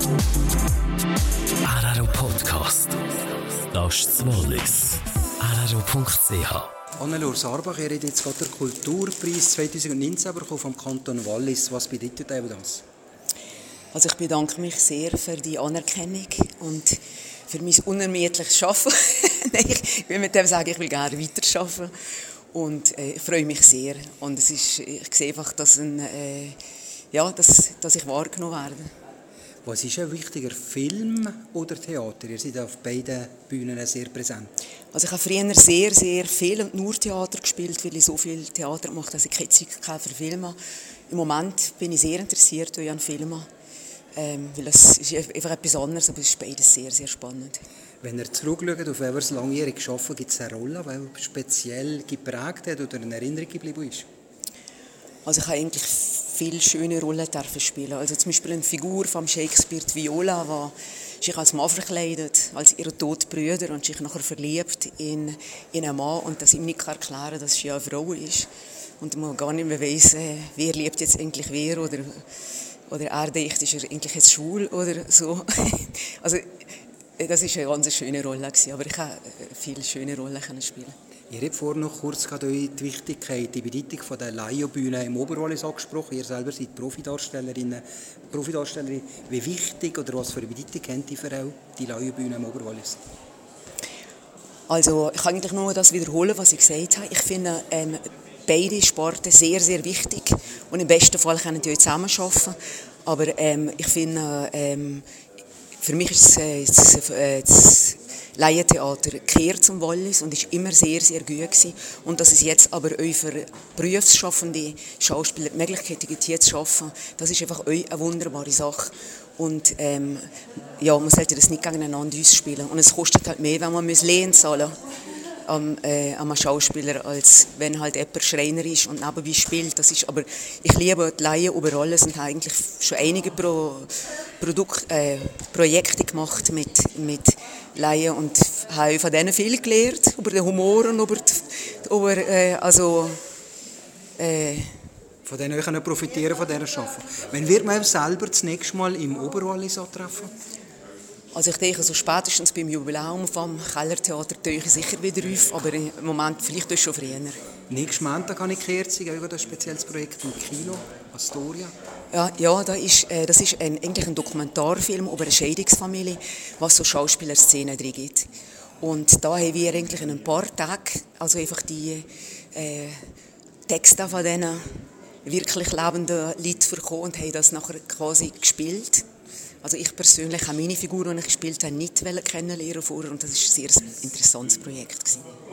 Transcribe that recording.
RRO Podcast. Das ist das Wallis. RRO.ch. Annelore Sarbach, ihr habt jetzt gerade den Kulturpreis 2019 bekommen vom Kanton Wallis. Was bedeutet das? Also ich bedanke mich sehr für die Anerkennung und für mein unermüdliches Arbeiten. Nein, ich will mit dem sagen, ich will gerne weiterarbeiten. Und ich freue mich sehr. Und ich sehe einfach, dass ich wahrgenommen werde. Was ist ein wichtiger, Film oder Theater? Ihr seid auf beiden Bühnen sehr präsent. Also ich habe früher sehr, sehr viel und nur Theater gespielt, weil ich so viel Theater mache, dass ich keine Zeit für Filme habe. Im Moment bin ich sehr interessiert an Filmen, weil es ist einfach etwas anderes, aber es ist beides sehr, sehr spannend. Wenn ihr zurückschaut, auf welches langjährig Arbeiten, gibt es eine Rolle, die speziell geprägt hat oder in Erinnerung geblieben ist? Also ich habe eigentlich viele schöne Rollen spielen. Also zum Beispiel eine Figur von Shakespeare, die Viola, die sich als Mann verkleidet, als ihre toten Brüder und sich nachher verliebt in einen Mann und das ihm nicht erklären kann, dass sie eine Frau ist. Und man gar nicht mehr weiss, wer liebt jetzt eigentlich wer oder er denkt, ist er eigentlich jetzt schwul oder so. Also das war eine ganz schöne Rolle, aber ich konnte viele schöne Rollen spielen. Ihr habt vorhin noch kurz die Wichtigkeit, die Bedeutung von der Laienbühne im Oberwallis angesprochen. Ihr selber seid Profidarstellerin. Wie wichtig oder was für eine Bedeutung kennt ihr für die Laienbühne im Oberwallis? Also ich kann eigentlich nur das wiederholen, was ich gesagt habe. Ich finde beide Sporten sehr, sehr wichtig und im besten Fall können die zusammen arbeiten. Aber ich finde, für mich ist das Laientheater kehrt zum Wallis und ist immer sehr, sehr gut gewesen. Und dass es jetzt aber auch für berufsschaffende Schauspieler die Möglichkeit gibt, hier zu arbeiten, das ist einfach auch eine wunderbare Sache. Und man sollte das nicht gegeneinander ausspielen. Und es kostet halt mehr, wenn man Lehen zahlen muss am Schauspieler, als wenn halt jemand Schreiner ist und nebenbei spielt. Aber ich liebe die Laien über alles und habe eigentlich schon einige Projekte gemacht mit Laien und habe von denen viel gelernt, über den Humor und von denen können profitieren von dieser Arbeit. Wann wird man selber das nächste Mal im Oberwallis antreffen? Also ich denke, so spätestens beim Jubiläum vom Kellertheater tue ich sicher wieder auf, aber im Moment vielleicht schon früher. Nächsten Montag kann ich Kerzig, auch ein spezielles Projekt im Kino, Astoria. Ja, das ist eigentlich ein Dokumentarfilm über eine Scheidungsfamilie, was so Schauspielerszenen drin gibt. Und da haben wir eigentlich in ein paar Tagen also einfach die Texte von diesen wirklich lebenden Leuten bekommen und haben das nachher quasi gespielt. Also ich persönlich habe meine Figur, die ich gespielt habe, nicht kennenlernen vorher und das war ein sehr interessantes Projekt gewesen.